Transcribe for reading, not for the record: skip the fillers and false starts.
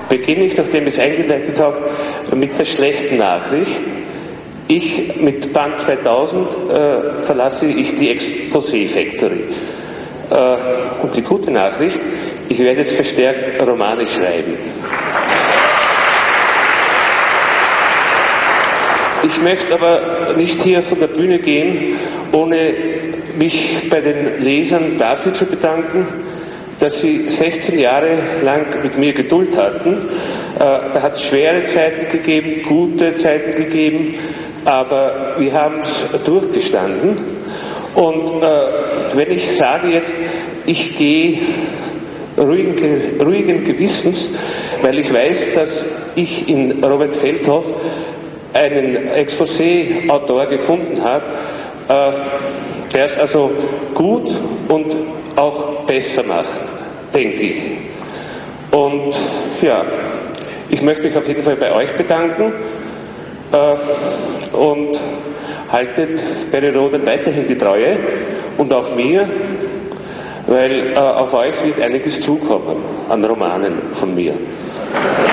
beginne ich, nachdem ich es eingeleitet habe, mit der schlechten Nachricht. Mit Band 2000 verlasse ich die Exposé Factory. Und die gute Nachricht, ich werde jetzt verstärkt Romane schreiben. Ich möchte aber nicht hier von der Bühne gehen, ohne mich bei den Lesern dafür zu bedanken, dass sie 16 Jahre lang mit mir Geduld hatten. Da hat es schwere Zeiten gegeben, gute Zeiten gegeben, aber wir haben es durchgestanden. Und wenn ich sage jetzt, ich gehe ruhigen Gewissens, weil ich weiß, dass ich in Robert Feldhoff einen Exposé-Autor gefunden habe, der es also gut und auch besser macht, denke ich. Und ja, ich möchte mich auf jeden Fall bei euch bedanken und haltet Barry Rodan weiterhin die Treue und auch mir, weil auf euch wird einiges zukommen an Romanen von mir.